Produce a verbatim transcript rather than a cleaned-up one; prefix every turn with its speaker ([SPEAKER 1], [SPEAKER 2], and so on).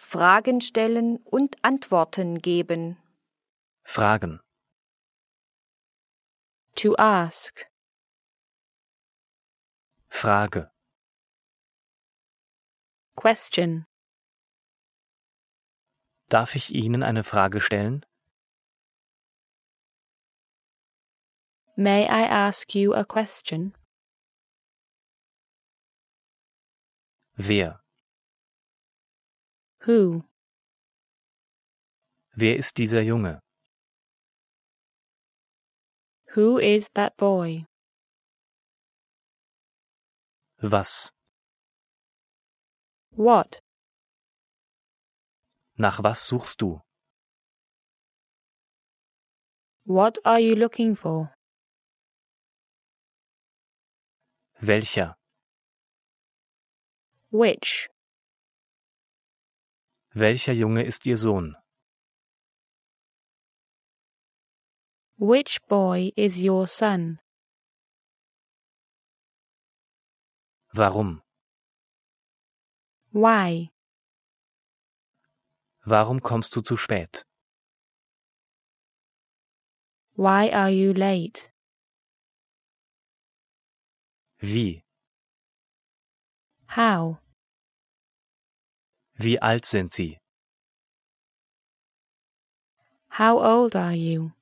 [SPEAKER 1] Fragen stellen und Antworten geben.
[SPEAKER 2] Fragen.
[SPEAKER 3] To ask.
[SPEAKER 2] Frage.
[SPEAKER 3] Question.
[SPEAKER 2] Darf ich Ihnen eine Frage stellen?
[SPEAKER 3] May I ask you a question?
[SPEAKER 2] Wer?
[SPEAKER 3] Who?
[SPEAKER 2] Wer ist dieser Junge?
[SPEAKER 3] Who is that boy?
[SPEAKER 2] Was?
[SPEAKER 3] What?
[SPEAKER 2] Nach was suchst du?
[SPEAKER 3] What are you looking for?
[SPEAKER 2] Welcher?
[SPEAKER 3] Which?
[SPEAKER 2] Welcher Junge ist Ihr Sohn?
[SPEAKER 3] Which boy is your son?
[SPEAKER 2] Warum?
[SPEAKER 3] Why?
[SPEAKER 2] Warum kommst du zu spät?
[SPEAKER 3] Why are you late?
[SPEAKER 2] Wie?
[SPEAKER 3] How?
[SPEAKER 2] Wie alt sind Sie?
[SPEAKER 3] How old are you?